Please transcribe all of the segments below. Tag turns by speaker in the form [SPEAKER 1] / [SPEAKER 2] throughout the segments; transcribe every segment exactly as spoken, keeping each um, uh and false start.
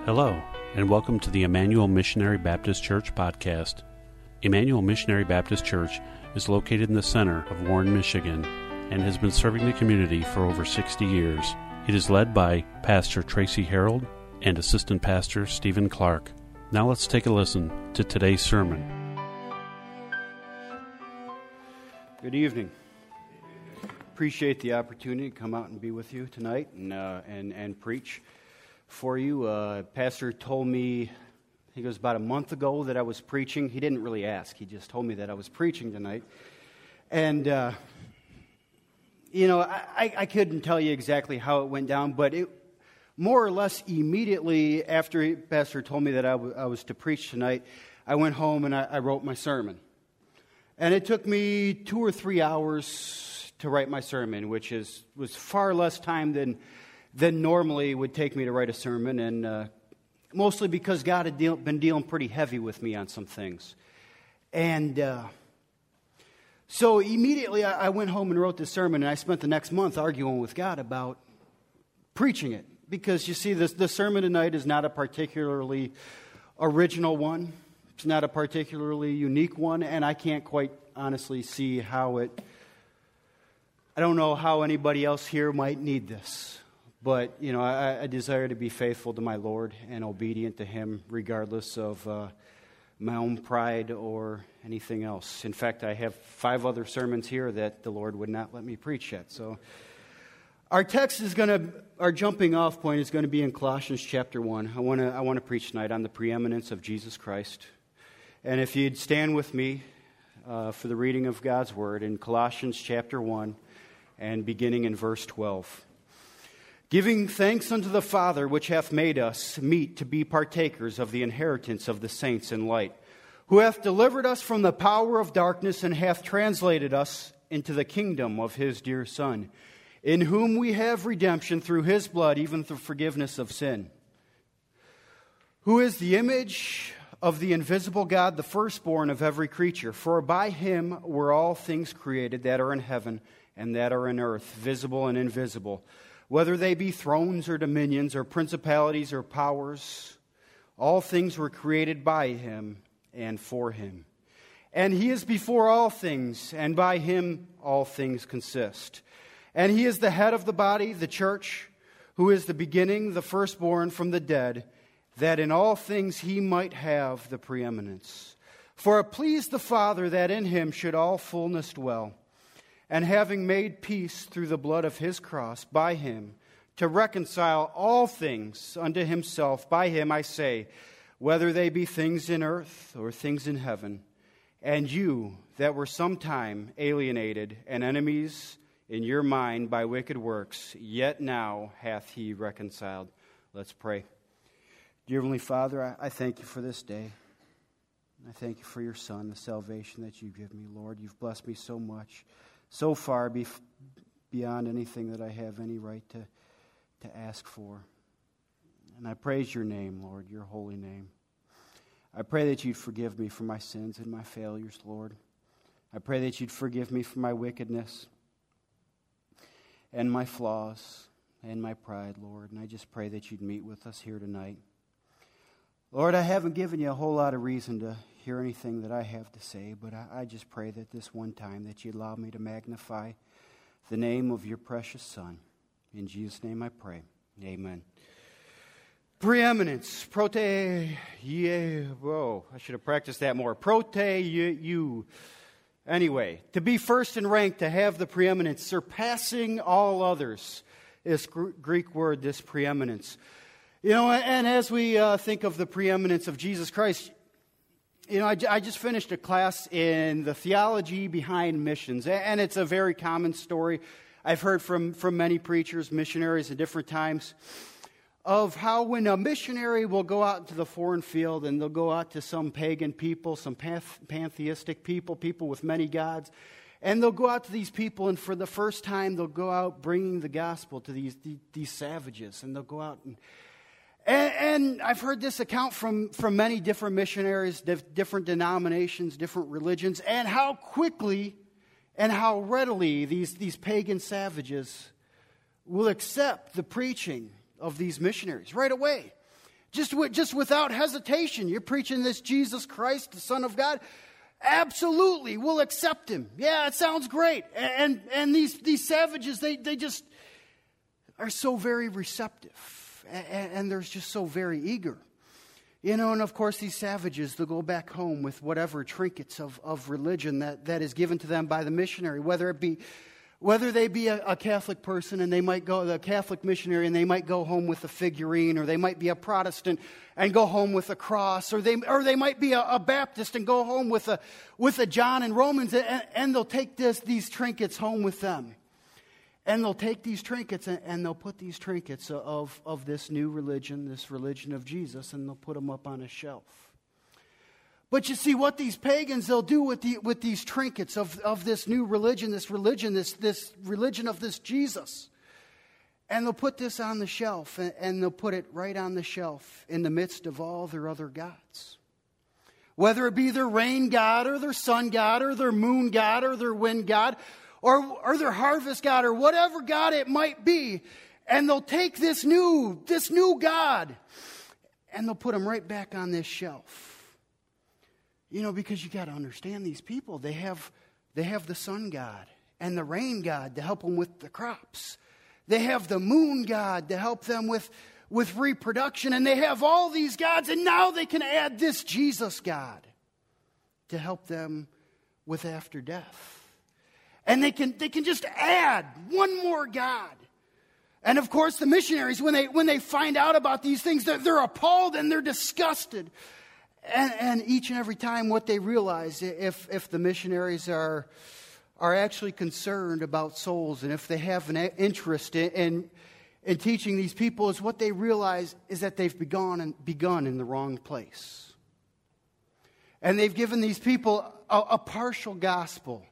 [SPEAKER 1] Hello, and welcome to the Emmanuel Missionary Baptist Church podcast. Emmanuel Missionary Baptist Church is located in the center of Warren, Michigan, and has been serving the community for over sixty years. It is led by Pastor Tracy Harold and Assistant Pastor Stephen Clark. Now let's take a listen to today's sermon.
[SPEAKER 2] Good evening. Appreciate the opportunity to come out and be with you tonight and uh, and, and preach for you. Uh, Pastor told me, I think it was about a month ago, that I was preaching. He didn't really ask. He just told me that I was preaching tonight. And, uh, you know, I, I couldn't tell you exactly how it went down, but it more or less immediately after he, Pastor told me that I, w- I was to preach tonight, I went home and I, I wrote my sermon. And it took me two or three hours to write my sermon, which is was far less time than than normally would take me to write a sermon, and uh, mostly because God had deal, been dealing pretty heavy with me on some things. And uh, so immediately I, I went home and wrote this sermon, and I spent the next month arguing with God about preaching it. Because you see, this, the sermon tonight is not a particularly original one. It's not a particularly unique one, and I can't quite honestly see how it... I don't know how anybody else here might need this. But, you know, I, I desire to be faithful to my Lord and obedient to Him regardless of uh, my own pride or anything else. In fact, I have five other sermons here that the Lord would not let me preach yet. So our text is going to, our jumping off point is going to be in Colossians chapter one. I want to I want to preach tonight on the preeminence of Jesus Christ. And if you'd stand with me uh, for the reading of God's Word in Colossians chapter one and beginning in verse twelve. Giving thanks unto the Father, which hath made us meet to be partakers of the inheritance of the saints in light, who hath delivered us from the power of darkness and hath translated us into the kingdom of His dear Son, in whom we have redemption through His blood, even the forgiveness of sin, who is the image of the invisible God, the firstborn of every creature. For by Him were all things created that are in heaven and that are in earth, visible and invisible, whether they be thrones or dominions or principalities or powers. All things were created by Him and for Him. And He is before all things, and by Him all things consist. And He is the head of the body, the church, who is the beginning, the firstborn from the dead, that in all things He might have the preeminence. For it pleased the Father that in Him should all fullness dwell, and having made peace through the blood of His cross, by Him, to reconcile all things unto Himself. By Him, I say, whether they be things in earth or things in heaven. And you that were sometime alienated and enemies in your mind by wicked works, yet now hath He reconciled. Let's pray. Dear Heavenly Father, I, I thank You for this day. I thank You for Your Son, the salvation that You give me, Lord. You've blessed me so much. So far bef- beyond anything that I have any right to, to ask for. And I praise Your name, Lord, Your holy name. I pray that You'd forgive me for my sins and my failures, Lord. I pray that You'd forgive me for my wickedness and my flaws and my pride, Lord. And I just pray that You'd meet with us here tonight. Lord, I haven't given You a whole lot of reason to hear anything that I have to say, but I, I just pray that this one time that You allow me to magnify the name of Your precious Son. In Jesus' name I pray. Amen. Preeminence. Prote, yeah, whoa, I should have practiced that more. Prote, you, you. Anyway, to be first in rank, to have the preeminence, surpassing all others, is gr- Greek word, this preeminence. You know, and as we uh, think of the preeminence of Jesus Christ, you know, I, I just finished a class in the theology behind missions, and it's a very common story. I've heard from, from many preachers, missionaries at different times, of how when a missionary will go out into the foreign field and they'll go out to some pagan people, some panth- pantheistic people, people with many gods, and they'll go out to these people, and for the first time they'll go out bringing the gospel to these, these, these savages, and they'll go out and And, and I've heard this account from, from many different missionaries, dif- different denominations, different religions, and how quickly and how readily these, these pagan savages will accept the preaching of these missionaries right away. Just, with, just without hesitation. You're preaching this Jesus Christ, the Son of God. Absolutely, we'll accept him. Yeah, it sounds great. And and these, these savages, they, they just are so very receptive. And, and they're just so very eager. You know, and of course these savages, they'll go back home with whatever trinkets of, of religion that, that is given to them by the missionary, whether it be, whether they be a, a Catholic person and they might go, the Catholic missionary, and they might go home with a figurine, or they might be a Protestant and go home with a cross, or they or they might be a, a Baptist and go home with a with a John and Romans, and, and they'll take this these trinkets home with them. And they'll take these trinkets and, and they'll put these trinkets of, of this new religion, this religion of Jesus, and they'll put them up on a shelf. But you see, what these pagans, they'll do with the with these trinkets of, of this new religion, this religion, this, this religion of this Jesus. And they'll put this on the shelf, and, and they'll put it right on the shelf in the midst of all their other gods. Whether it be their rain god, or their sun god, or their moon god, or their wind god, Or, or their harvest god, or whatever god it might be. And they'll take this new, this new god, and they'll put him right back on this shelf. You know, because you got to understand these people. They have, they have the sun god and the rain god to help them with the crops. They have the moon god to help them with, with reproduction. And they have all these gods, and now they can add this Jesus god to help them with after death. And they can they can just add one more God. And of course, the missionaries, when they when they find out about these things, they're, they're appalled and they're disgusted. And, and each and every time, what they realize, if if the missionaries are are actually concerned about souls, and if they have an interest in in, in teaching these people, is what they realize is that they've begun and begun in the wrong place. And they've given these people a, a partial gospel.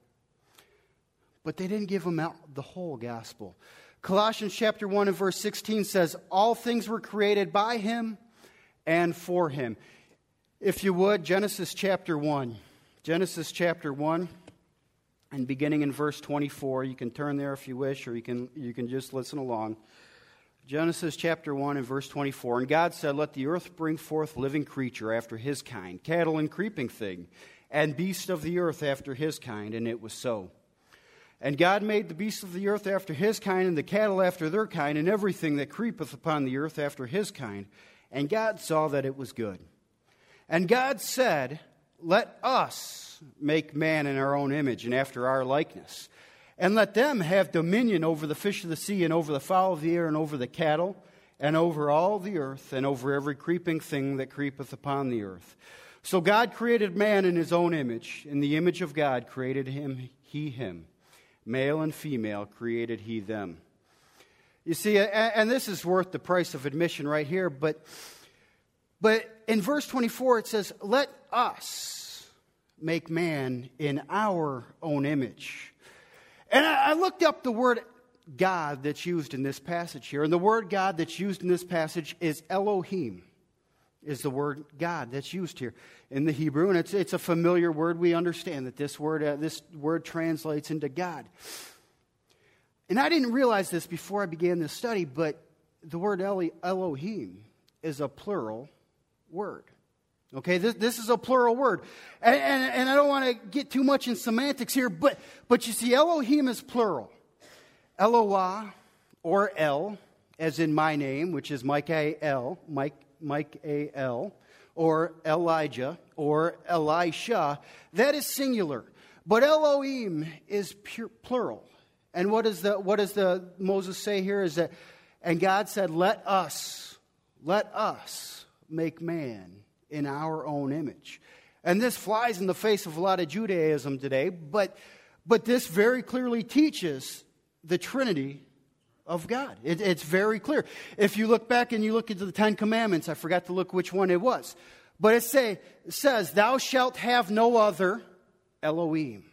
[SPEAKER 2] But they didn't give them out the whole gospel. Colossians chapter one and verse sixteen says, all things were created by him and for him. If you would, Genesis chapter one. Genesis chapter one, and beginning in verse twenty-four. You can turn there if you wish, or you can, you can just listen along. Genesis chapter one and verse twenty-four. And God said, let the earth bring forth living creature after his kind, cattle and creeping thing, and beast of the earth after his kind. And it was so. And God made the beasts of the earth after his kind, and the cattle after their kind, and everything that creepeth upon the earth after his kind. And God saw that it was good. And God said, let us make man in our own image and after our likeness. And let them have dominion over the fish of the sea, and over the fowl of the air, and over the cattle, and over all the earth, and over every creeping thing that creepeth upon the earth. So God created man in his own image. In the image of God created him, he him. Male and female created he them. You see, and this is worth the price of admission right here, but, but in verse twenty-four it says, let us make man in our own image. And I looked up the word God that's used in this passage here, and the word God that's used in this passage is Elohim. Is the word God that's used here in the Hebrew, and it's it's a familiar word. We understand that this word uh, this word translates into God. And I didn't realize this before I began this study, but the word Elohim is a plural word. Okay, this this is a plural word, and and, and I don't want to get too much in semantics here, but but you see, Elohim is plural. Eloah, or El, as in my name, which is Mike-A-L, Mike. Mike A L, or Elijah, or Elisha, that is singular. But Elohim is pure, plural. And what is the what does the Moses say here is that, and God said, let us, let us make man in our own image. And this flies in the face of a lot of Judaism today, but but this very clearly teaches the Trinity of God. It, it's very clear. If you look back and you look into the Ten Commandments, I forgot to look which one it was, but it, say, it says, thou shalt have no other Elohim,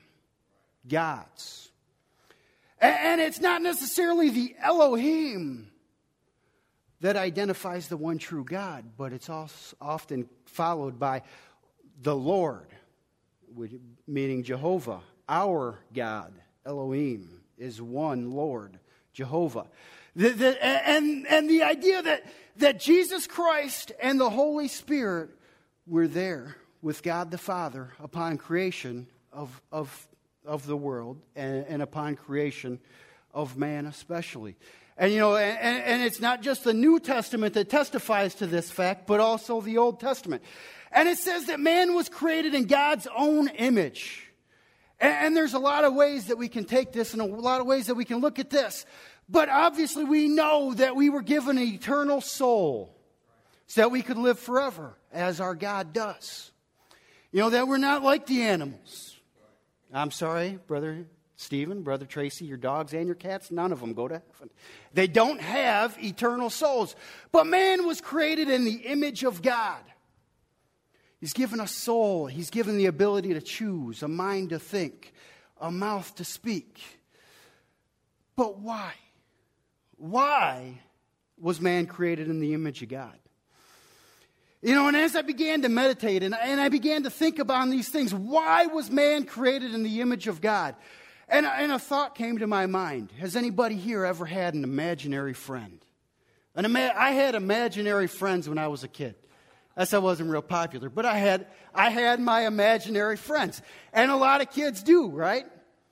[SPEAKER 2] gods. And, and it's not necessarily the Elohim that identifies the one true God, but it's also often followed by the Lord, meaning Jehovah, our God. Elohim is one Lord, Jehovah. The, the, and, and the idea that, that Jesus Christ and the Holy Spirit were there with God the Father upon creation of, of, of the world and, and upon creation of man especially. And, you know, and, and it's not just the New Testament that testifies to this fact, but also the Old Testament. And it says that man was created in God's own image. And, and there's a lot of ways that we can take this and a lot of ways that we can look at this. But obviously we know that we were given an eternal soul so that we could live forever as our God does. You know, that we're not like the animals. I'm sorry, Brother Stephen, Brother Tracy, your dogs and your cats, none of them go to heaven. They don't have eternal souls. But man was created in the image of God. He's given a soul. He's given the ability to choose, a mind to think, a mouth to speak. But why? Why was man created in the image of God? You know, and as I began to meditate and, and I began to think about these things, why was man created in the image of God? And, and a thought came to my mind. Has anybody here ever had an imaginary friend? An ima- I had imaginary friends when I was a kid. That's why I wasn't real popular. But I had, I had my imaginary friends. And a lot of kids do, right?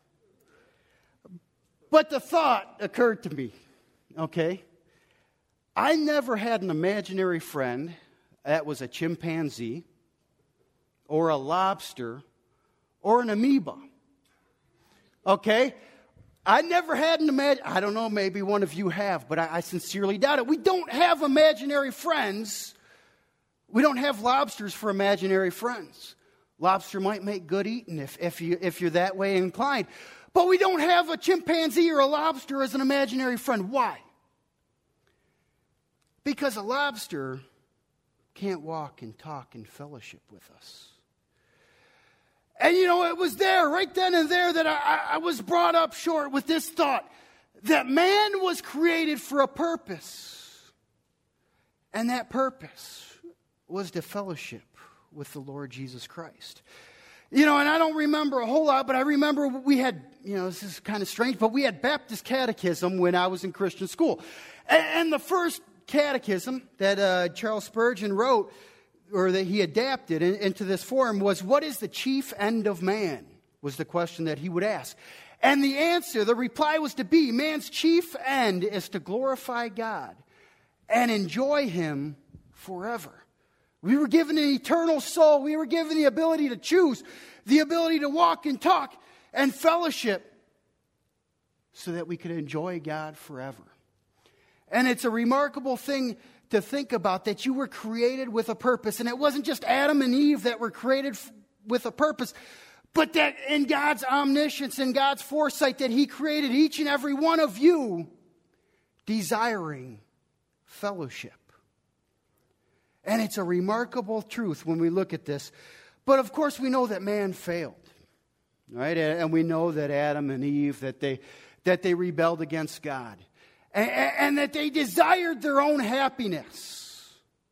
[SPEAKER 2] But the thought occurred to me, okay? I never had an imaginary friend that was a chimpanzee or a lobster or an amoeba. Okay? I never had an imagine. I don't know, maybe one of you have, but I, I sincerely doubt it. We don't have imaginary friends. We don't have lobsters for imaginary friends. Lobster might make good eating if, if, you, if you're that way inclined. But we don't have a chimpanzee or a lobster as an imaginary friend. Why? Because a lobster can't walk and talk and fellowship with us. And you know, it was there, right then and there, that I, I was brought up short with this thought, that man was created for a purpose. And that purpose was to fellowship with the Lord Jesus Christ. You know, and I don't remember a whole lot, but I remember we had, you know, this is kind of strange, but we had Baptist catechism when I was in Christian school. And, and the first catechism that uh, Charles Spurgeon wrote, or that he adapted in, into this form, was, what is the chief end of man? Was the question that he would ask. And the answer, the reply was to be, man's chief end is to glorify God and enjoy Him forever. We were given an eternal soul. We were given the ability to choose, the ability to walk and talk and fellowship so that we could enjoy God forever. And it's a remarkable thing to think about, that you were created with a purpose. And it wasn't just Adam and Eve that were created f- with a purpose, but that in God's omniscience and God's foresight, that He created each and every one of you desiring fellowship. And it's a remarkable truth when we look at this. But of course we know that man failed. Right? And we know that Adam and Eve, that they that they rebelled against God. And, and that they desired their own happiness.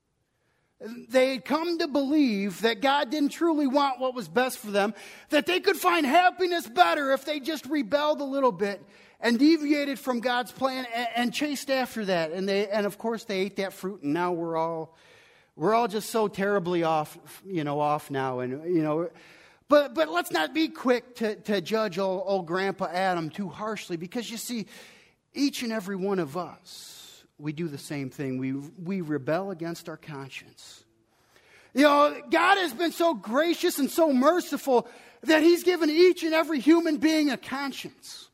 [SPEAKER 2] They had come to believe that God didn't truly want what was best for them, that they could find happiness better if they just rebelled a little bit and deviated from God's plan and, and chased after that. And they, and of course they ate that fruit, and now we're all we're all just so terribly off, you know, off now. And you know, but but let's not be quick to, to judge old, old Grandpa Adam too harshly, because you see, each and every one of us, we do the same thing. We we rebel against our conscience. You know, God has been so gracious and so merciful that He's given each and every human being a conscience.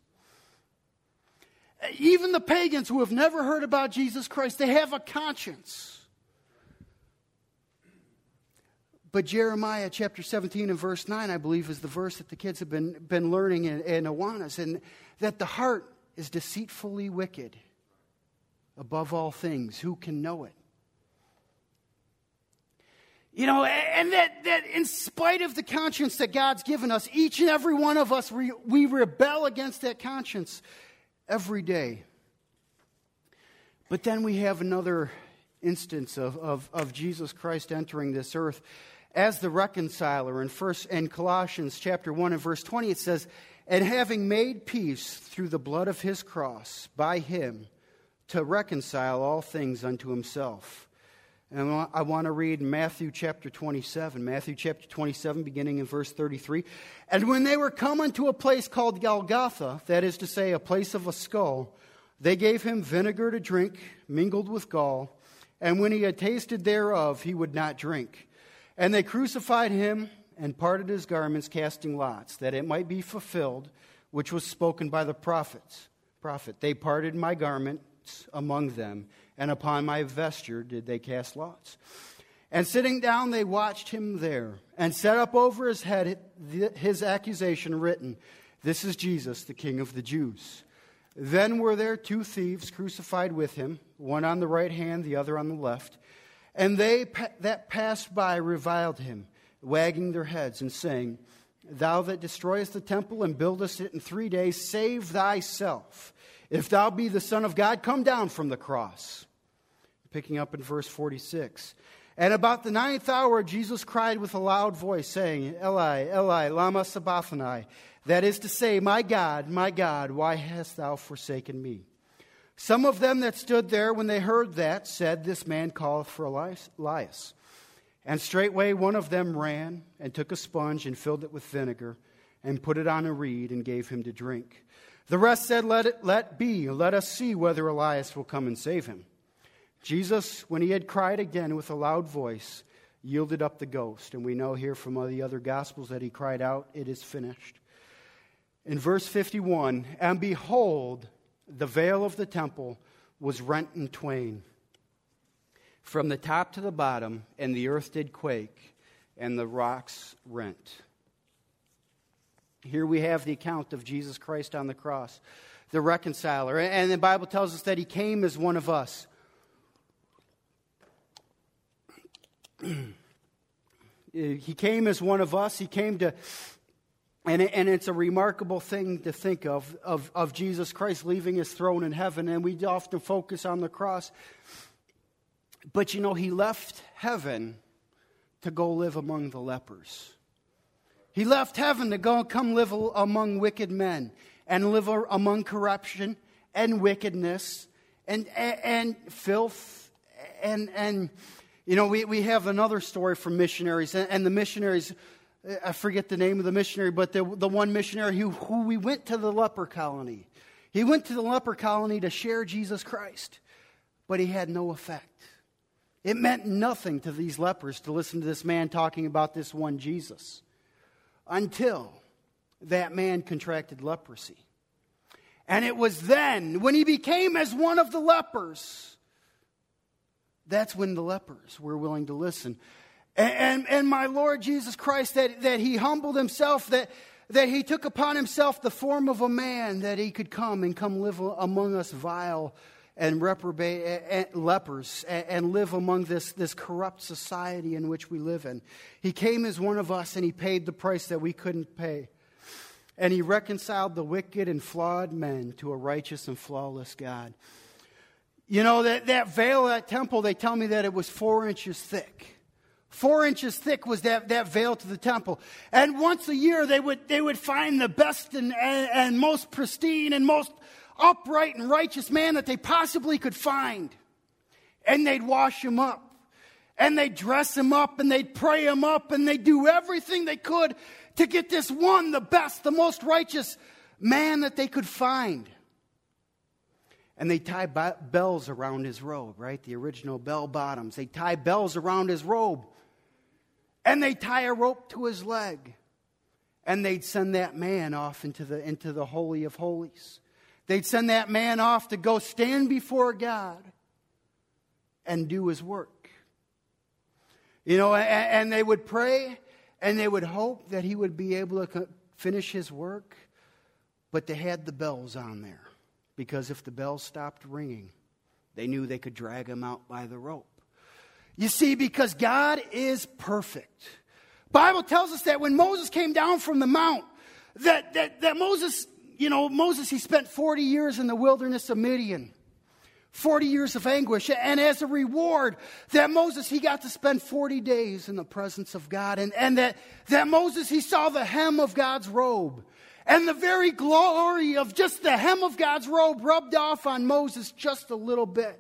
[SPEAKER 2] Even the pagans who have never heard about Jesus Christ, they have a conscience. But Jeremiah chapter seventeen and verse nine, I believe, is the verse that the kids have been, been learning in, in Awanas, and that the heart is deceitfully wicked above all things. Who can know it? You know, and that, that in spite of the conscience that God's given us, each and every one of us, we, we rebel against that conscience every day. But then we have another instance of, of, of Jesus Christ entering this earth as the reconciler. In first in Colossians chapter one and verse twenty, it says, and having made peace through the blood of His cross, by Him, to reconcile all things unto himself. And I want to read Matthew chapter twenty-seven. Matthew chapter twenty-seven, beginning in verse thirty-three. And when they were come unto a place called Golgotha, that is to say, a place of a skull, they gave him vinegar to drink, mingled with gall. And when he had tasted thereof, he would not drink. And they crucified him and parted his garments, casting lots, that it might be fulfilled, which was spoken by the prophets. Prophet, they parted my garments among them, and upon my vesture did they cast lots. And sitting down, they watched him there, and set up over his head his accusation written, This is Jesus, the King of the Jews. Then were there two thieves crucified with him, one on the right hand, the other on the left. And they that passed by reviled him, wagging their heads and saying, Thou that destroyest the temple and buildest it in three days, save thyself. If thou be the Son of God, come down from the cross. Picking up in verse forty-six. And about the ninth hour, Jesus cried with a loud voice, saying, Eli, Eli, lama sabachthani. That is to say, My God, my God, why hast thou forsaken me? Some of them that stood there, when they heard that, said, This man calleth for Elias. And straightway one of them ran and took a sponge and filled it with vinegar and put it on a reed and gave him to drink. The rest said, Let it let be. Let us see whether Elias will come and save him. Jesus, when he had cried again with a loud voice, yielded up the ghost. And we know here from the other Gospels that he cried out, It is finished. In verse fifty-one, and behold, the veil of the temple was rent in twain, from the top to the bottom, and the earth did quake, and the rocks rent. Here we have the account of Jesus Christ on the cross, the reconciler. And the Bible tells us that he came as one of us. He came as one of us. He came to, and, and it's a remarkable thing to think of, of, of Jesus Christ leaving his throne in heaven. And we often focus on the cross. But you know, he left heaven to go live among the lepers. He left heaven to go come live among wicked men and live among corruption and wickedness and and, and filth and and you know we, we have another story from missionaries and, and the missionaries, I forget the name of the missionary, but the the one missionary who who we went to the leper colony. He went to the leper colony to share Jesus Christ, but he had no effect. It meant nothing to these lepers to listen to this man talking about this one Jesus. Until that man contracted leprosy. And it was then, when he became as one of the lepers, that's when the lepers were willing to listen. And, and, and my Lord Jesus Christ, that, that he humbled himself, that, that he took upon himself the form of a man, that he could come and come live among us vile and reprobate and lepers and live among this, this corrupt society in which we live in. He came as one of us and he paid the price that we couldn't pay. And he reconciled the wicked and flawed men to a righteous and flawless God. You know, that, that veil of that temple, they tell me that it was four inches thick. Four inches thick was that, that veil to the temple. And once a year they would they would find the best and, and, and most pristine and most upright and righteous man that they possibly could find. And they'd wash him up. And they'd dress him up and they'd pray him up and they'd do everything they could to get this one, the best, the most righteous man that they could find. And they tie bells around his robe, right? The original bell bottoms. They tie bells around his robe. And they tie a rope to his leg. And they'd send that man off into the, into the Holy of Holies. They'd send that man off to go stand before God and do his work. You know, and, and they would pray and they would hope that he would be able to finish his work. But they had the bells on there. Because if the bells stopped ringing, they knew they could drag him out by the rope. You see, because God is perfect. Bible tells us that when Moses came down from the mount, that, that, that Moses... You know, Moses, he spent forty years in the wilderness of Midian. forty years of anguish. And as a reward, that Moses, he got to spend forty days in the presence of God. And, and that, that Moses, he saw the hem of God's robe. And the very glory of just the hem of God's robe rubbed off on Moses just a little bit.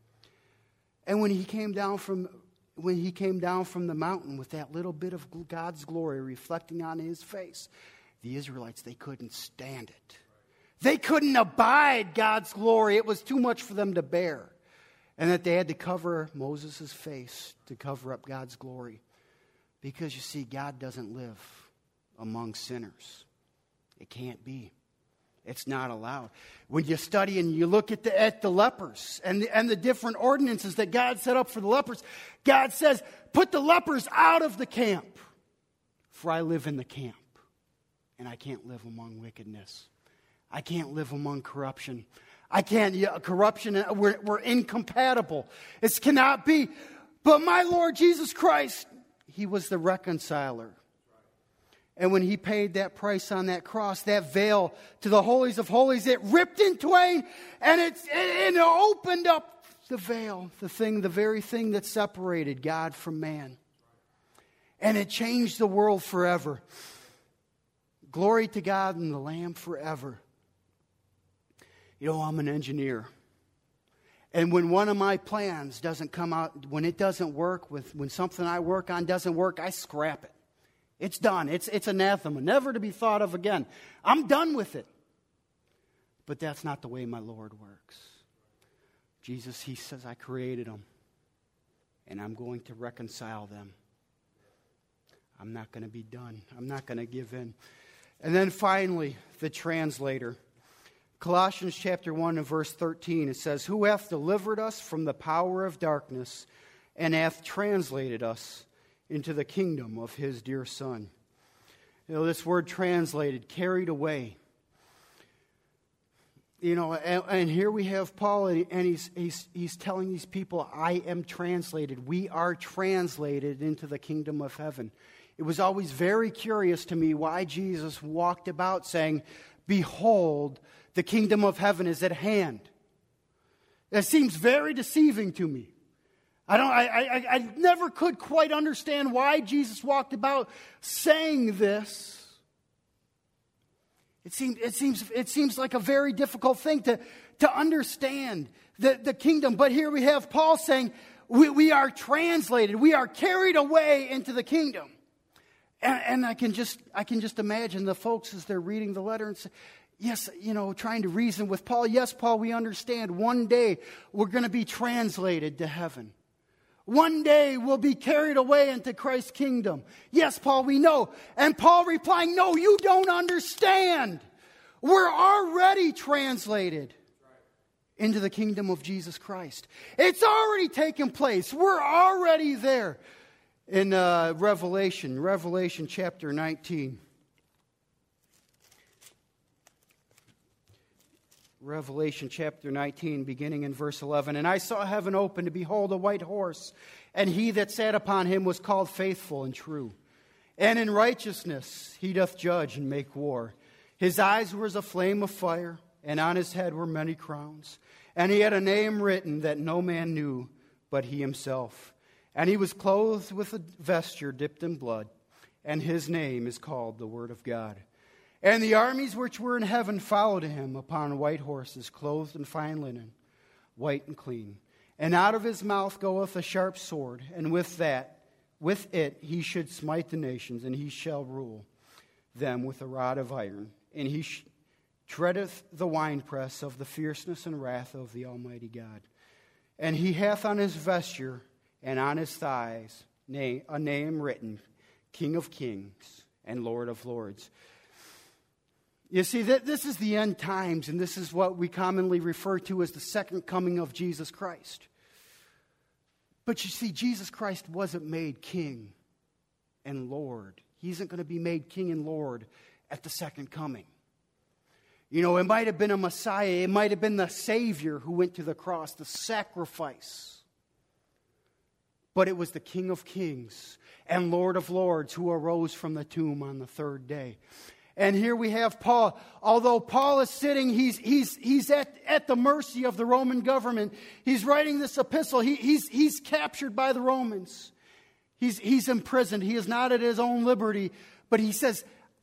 [SPEAKER 2] And when he came down from when he came down from the mountain with that little bit of God's glory reflecting on his face, the Israelites, they couldn't stand it. They couldn't abide God's glory. It was too much for them to bear. And that they had to cover Moses' face to cover up God's glory. Because you see, God doesn't live among sinners. It can't be. It's not allowed. When you study and you look at the, at the lepers and the, and the different ordinances that God set up for the lepers, God says, put the lepers out of the camp. For I live in the camp. And I can't live among wickedness. I can't live among corruption. I can't, yeah, corruption, we're, we're incompatible. It cannot be. But my Lord Jesus Christ, He was the reconciler. And when He paid that price on that cross, that veil to the holies of holies, it ripped in twain and it, and it opened up the veil, the thing, the very thing that separated God from man. And it changed the world forever. Glory to God and the Lamb forever. You know, I'm an engineer. And when one of my plans doesn't come out, when it doesn't work, with, when something I work on doesn't work, I scrap it. It's done. It's, it's anathema, never to be thought of again. I'm done with it. But that's not the way my Lord works. Jesus, He says, I created them. And I'm going to reconcile them. I'm not going to be done. I'm not going to give in. And then finally, the translator. Colossians chapter one and verse thirteen, it says, who hath delivered us from the power of darkness and hath translated us into the kingdom of His dear Son. You know, this word translated, carried away. You know, and, and here we have Paul, and he's, he's, he's telling these people, I am translated. We are translated into the kingdom of heaven. It was always very curious to me why Jesus walked about saying, behold, the kingdom of heaven is at hand. It seems very deceiving to me. I don't. I, I, I never could quite understand why Jesus walked about saying this. It seems. It seems. It seems like a very difficult thing to to understand the the kingdom. But here we have Paul saying we, we are translated. We are carried away into the kingdom. And, and I can just I can just imagine the folks as they're reading the letter and say, yes, you know, trying to reason with Paul. Yes, Paul, we understand one day we're going to be translated to heaven. One day we'll be carried away into Christ's kingdom. Yes, Paul, we know. And Paul replying, no, you don't understand. We're already translated into the kingdom of Jesus Christ. It's already taken place. We're already there. In uh, Revelation, Revelation chapter nineteen. Revelation chapter nineteen, beginning in verse eleven. And I saw heaven open, to behold a white horse, and he that sat upon him was called Faithful and True. And in righteousness he doth judge and make war. His eyes were as a flame of fire, and on his head were many crowns. And he had a name written that no man knew but he himself. And he was clothed with a vesture dipped in blood, and his name is called the Word of God. And the armies which were in heaven followed him upon white horses, clothed in fine linen, white and clean. And out of his mouth goeth a sharp sword, and with that, with it he should smite the nations, and he shall rule them with a rod of iron. And he sh- treadeth the winepress of the fierceness and wrath of the Almighty God. And he hath on his vesture and on his thighs a name written, King of Kings and Lord of Lords. You see, this is the end times, and this is what we commonly refer to as the second coming of Jesus Christ. But you see, Jesus Christ wasn't made King and Lord. He isn't going to be made King and Lord at the second coming. You know, it might have been a Messiah. It might have been the Savior who went to the cross, the sacrifice. But it was the King of Kings and Lord of Lords who arose from the tomb on the third day. And here we have Paul. Although Paul is sitting, he's he's he's at, at the mercy of the Roman government. He's writing this epistle. He, he's he's captured by the Romans. He's he's imprisoned. He is not at his own liberty. But he says,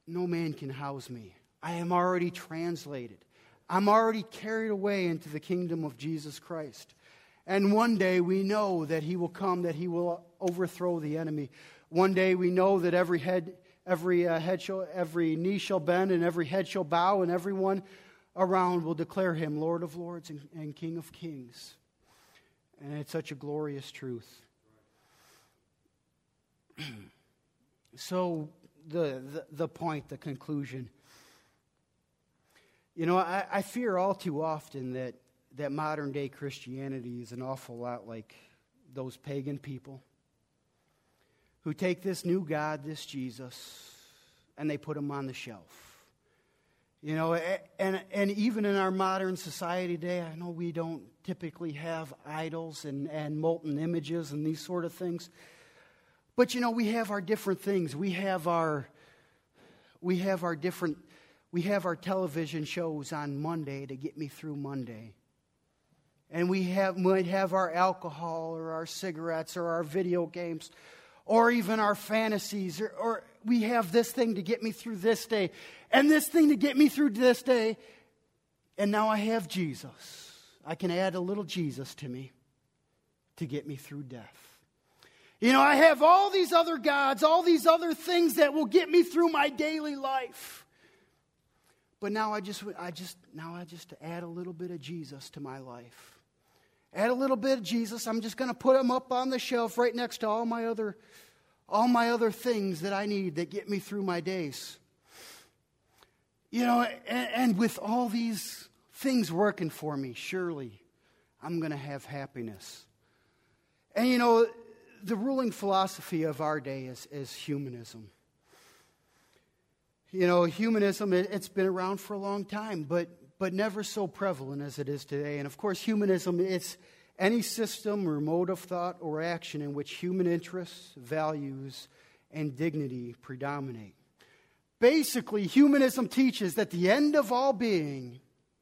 [SPEAKER 2] no man can house me. I am already translated. I'm already carried away into the kingdom of Jesus Christ. And one day we know that He will come, that He will overthrow the enemy. One day we know that every head, every uh, head shall, every knee shall bend, and every head shall bow, and everyone around will declare Him Lord of Lords and, and King of Kings. And it's such a glorious truth. So the, the the point, the conclusion. You know, I, I fear all too often that, that modern day Christianity is an awful lot like those pagan people who take this new God, this Jesus, and they put Him on the shelf. You know, and and even in our modern society today, I know we don't typically have idols and, and molten images and these sort of things. But, you know, we have our different things. We have our, we have our different... We have our television shows on Monday to get me through Monday. And we have might have our alcohol or our cigarettes or our video games or even our fantasies. Or, or we have this thing to get me through this day and this thing to get me through this day. And now I have Jesus. I can add a little Jesus to me to get me through death. You know, I have all these other gods, all these other things that will get me through my daily life. But now I just, I just, now I just add a little bit of Jesus to my life. Add a little bit of Jesus. I'm just going to put Him up on the shelf right next to all my other, all my other things that I need that get me through my days. You know, and, and with all these things working for me, surely I'm going to have happiness. And you know, the ruling philosophy of our day is, is humanism. You know, humanism, it, it's been around for a long time, but but never so prevalent as it is today. And of course, humanism, it's any system or mode of thought or action in which human interests, values, and dignity predominate. Basically, humanism teaches that the end of all being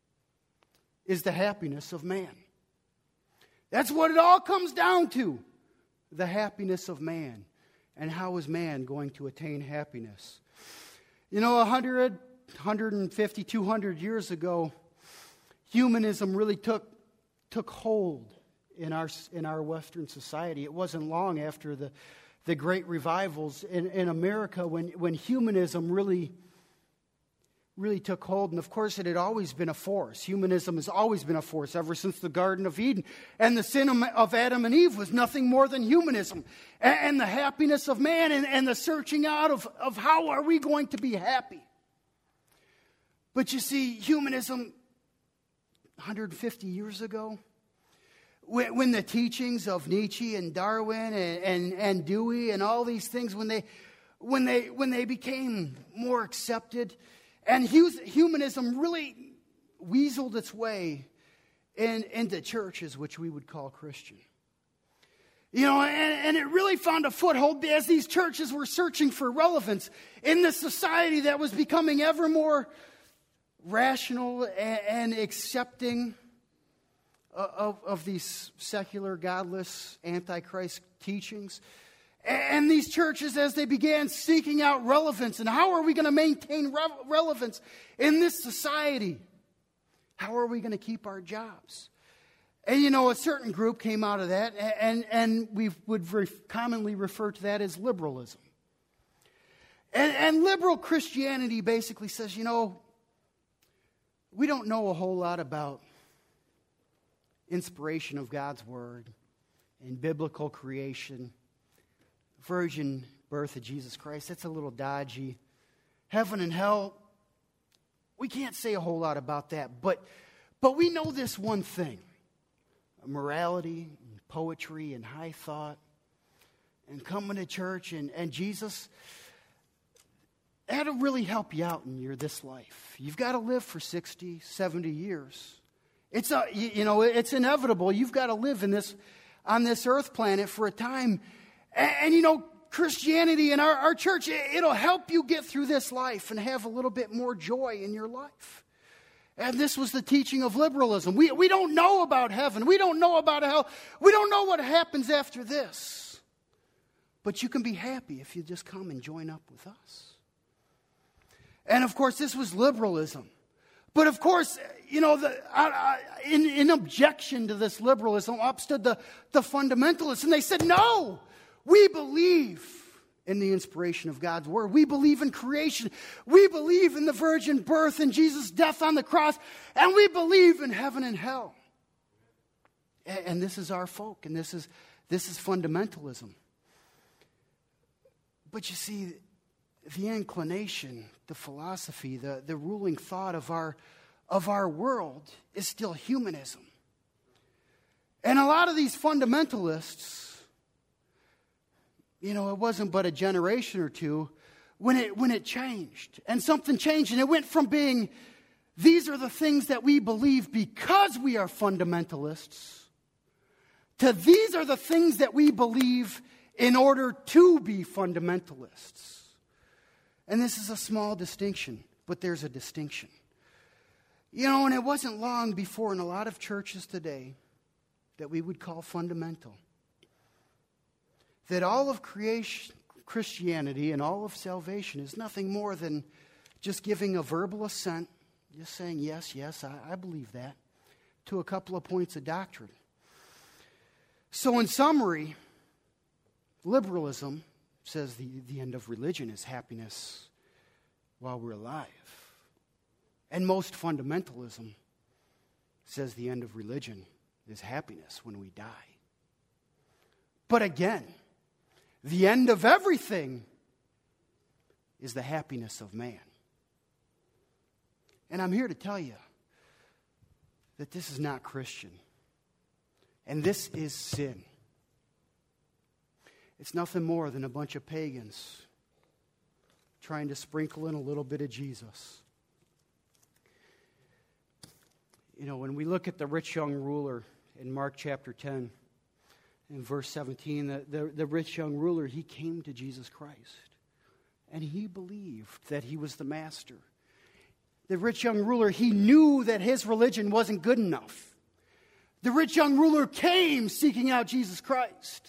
[SPEAKER 2] is the happiness of man. That's what it all comes down to, the happiness of man. And how is man going to attain happiness? You know, one hundred, one fifty, two hundred years ago, humanism really took took hold in our in our Western society. It wasn't long after the, the great revivals in, in America when, when humanism really, really took hold. And of course, it had always been a force. Humanism has always been a force ever since the Garden of Eden. And the sin of Adam and Eve was nothing more than humanism. And, and the happiness of man and, and the searching out of, of how are we going to be happy. But you see, humanism one hundred fifty years ago, when, when the teachings of Nietzsche and Darwin and, and, and Dewey and all these things, when they, when they, when they became more accepted, and humanism really weaseled its way in, into churches, which we would call Christian. You know, and, and it really found a foothold as these churches were searching for relevance in this society that was becoming ever more rational and, and accepting of, of these secular, godless, antichrist teachings. And these churches, as they began seeking out relevance, and how are we going to maintain re- relevance in this society? How are we going to keep our jobs? And you know, a certain group came out of that, and, and we would very commonly refer to that as liberalism. And, and liberal Christianity basically says, you know, we don't know a whole lot about inspiration of God's Word and biblical creation, virgin birth of Jesus Christ. That's a little dodgy. Heaven and hell, we can't say a whole lot about that, but but we know this one thing: morality, and poetry, and high thought, and coming to church, and, and Jesus, that'll really help you out in your this life. You've got to live for sixty, seventy years. It's a, you know, it's inevitable. You've got to live in this on this earth planet for a time. And, and you know, Christianity and our, our church, it, it'll help you get through this life and have a little bit more joy in your life. And this was the teaching of liberalism. We, we don't know about heaven. We don't know about hell. We don't know what happens after this. But you can be happy if you just come and join up with us.
[SPEAKER 3] And of course, this was liberalism. But of course, you know, the, uh, in, in objection to this liberalism, up stood the, the fundamentalists. And they said, no, we believe in the inspiration of God's word. We believe in creation. We believe in the virgin birth and Jesus' death on the cross. And we believe in heaven and hell. And, and this is our folk. And this is, this is fundamentalism. But you see, the inclination, the philosophy, the, the ruling thought of our, of our world is still humanism. And a lot of these fundamentalists, you know, it wasn't but a generation or two when it, when it changed. And something changed, and it went from being, these are the things that we believe because we are fundamentalists, to these are the things that we believe in order to be fundamentalists. And this is a small distinction, but there's a distinction. You know, and it wasn't long before in a lot of churches today that we would call fundamental, that all of creation, Christianity and all of salvation is nothing more than just giving a verbal assent, just saying, yes, yes, I, I believe that, to a couple of points of doctrine. So in summary, liberalism says the, the end of religion is happiness while we're alive. And most fundamentalism says the end of religion is happiness when we die. But again, the end of everything is the happiness of man. And I'm here to tell you that this is not Christian. And this is sin. It's nothing more than a bunch of pagans trying to sprinkle in a little bit of Jesus. You know, when we look at the rich young ruler in Mark chapter ten, in verse seventeen, the, the, the rich young ruler, he came to Jesus Christ. And he believed that he was the master. The rich young ruler, he knew that his religion wasn't good enough. The rich young ruler came seeking out Jesus Christ.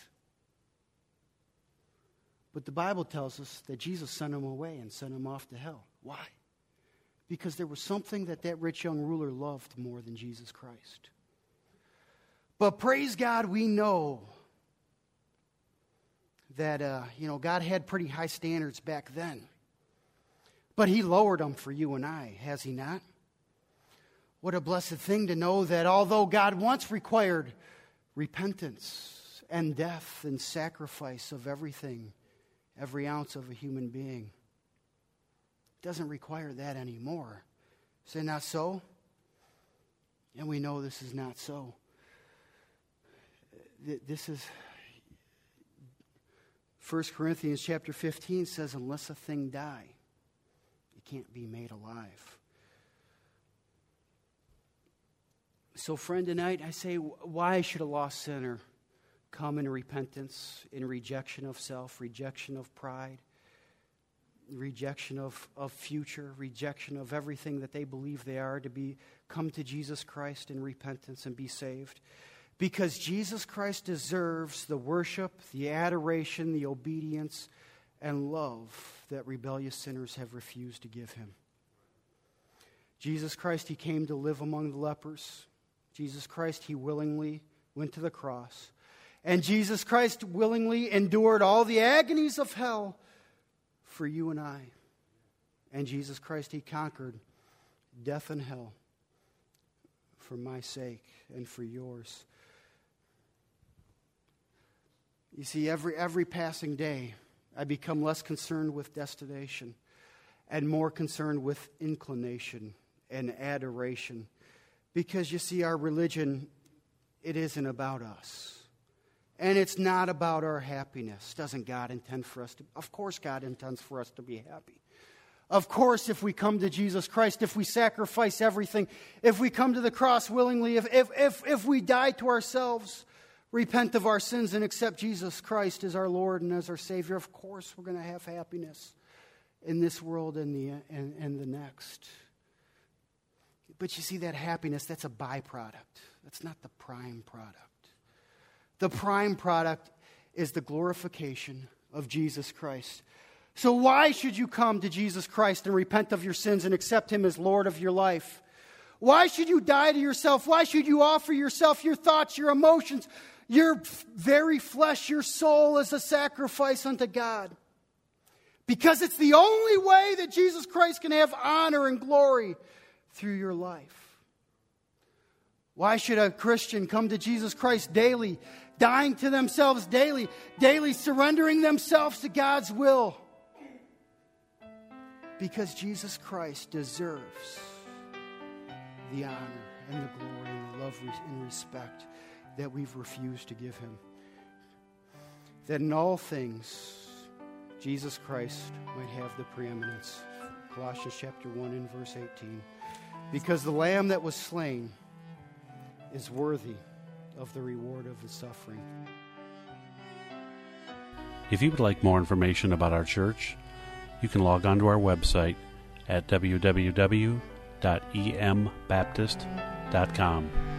[SPEAKER 3] But the Bible tells us that Jesus sent him away and sent him off to hell. Why? Because there was something that that rich young ruler loved more than Jesus Christ. But praise God, we know that, uh, you know, God had pretty high standards back then. But he lowered them for you and I, has he not? What a blessed thing to know that although God once required repentance and death and sacrifice of everything, every ounce of a human being, doesn't require that anymore. Is it not so? And we know this is not so. This is, First Corinthians chapter fifteen says, unless a thing die, it can't be made alive. So friend, tonight I say, why should a lost sinner come in repentance, in rejection of self, rejection of pride, rejection of, of future, rejection of everything that they believe they are, to be come to Jesus Christ in repentance and be saved? Because Jesus Christ deserves the worship, the adoration, the obedience, and love that rebellious sinners have refused to give him. Jesus Christ, he came to live among the lepers. Jesus Christ, he willingly went to the cross. And Jesus Christ willingly endured all the agonies of hell for you and I. And Jesus Christ, he conquered death and hell for my sake and for yours. You see, every every passing day, I become less concerned with destination and more concerned with inclination and adoration. Because you see, our religion, it isn't about us. And it's not about our happiness. Doesn't God intend for us to? Of course God intends for us to be happy. Of course, if we come to Jesus Christ, if we sacrifice everything, if we come to the cross willingly, if if if, if we die to ourselves, repent of our sins and accept Jesus Christ as our Lord and as our Savior, of course we're going to have happiness in this world and the and, and the next. But you see, that happiness, that's a byproduct. That's not the prime product. The prime product is the glorification of Jesus Christ. So why should you come to Jesus Christ and repent of your sins and accept Him as Lord of your life? Why should you die to yourself? Why should you offer yourself, your thoughts, your emotions, your very flesh, your soul as a sacrifice unto God? Because it's the only way that Jesus Christ can have honor and glory through your life. Why should a Christian come to Jesus Christ daily, dying to themselves daily, daily surrendering themselves to God's will? Because Jesus Christ deserves the honor and the glory and the love and respect that we've refused to give Him. That in all things, Jesus Christ might have the preeminence. Colossians chapter one and verse eighteen. Because the Lamb that was slain is worthy of the reward of His suffering.
[SPEAKER 1] If you would like more information about our church, you can log on to our website at w w w dot e m baptist dot com.